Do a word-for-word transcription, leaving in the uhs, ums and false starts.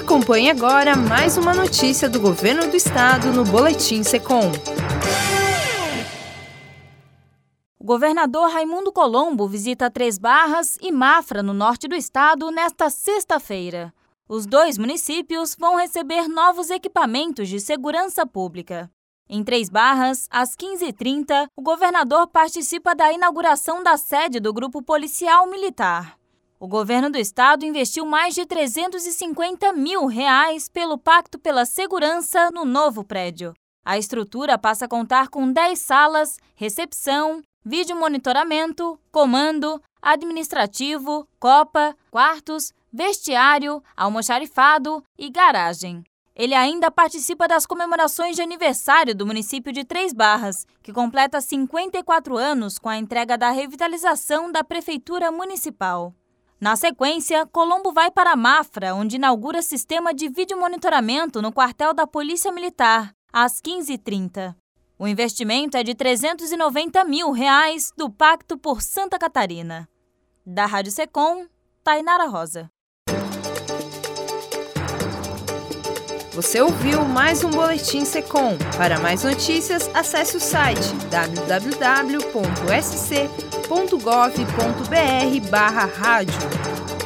Acompanhe agora mais uma notícia do Governo do Estado no Boletim Secom. O governador Raimundo Colombo visita Três Barras e Mafra, no norte do estado, nesta sexta-feira. Os dois municípios vão receber novos equipamentos de segurança pública. Em Três Barras, às quinze e trinta, o governador participa da inauguração da sede do Grupo Policial Militar. O governo do estado investiu mais de trezentos e cinquenta mil reais pelo Pacto pela Segurança no novo prédio. A estrutura passa a contar com dez salas, recepção, vídeo monitoramento, comando, administrativo, copa, quartos, vestiário, almoxarifado e garagem. Ele ainda participa das comemorações de aniversário do município de Três Barras, que completa cinquenta e quatro anos com a entrega da revitalização da Prefeitura Municipal. Na sequência, Colombo vai para Mafra, onde inaugura sistema de vídeo monitoramento no quartel da Polícia Militar, às quinze e trinta. O investimento é de trezentos e noventa mil reais do Pacto por Santa Catarina. Da Rádio Secom, Tainara Rosa. Você ouviu mais um Boletim Secom. Para mais notícias, acesse o site w w w ponto s c ponto gov ponto b r barra rádio.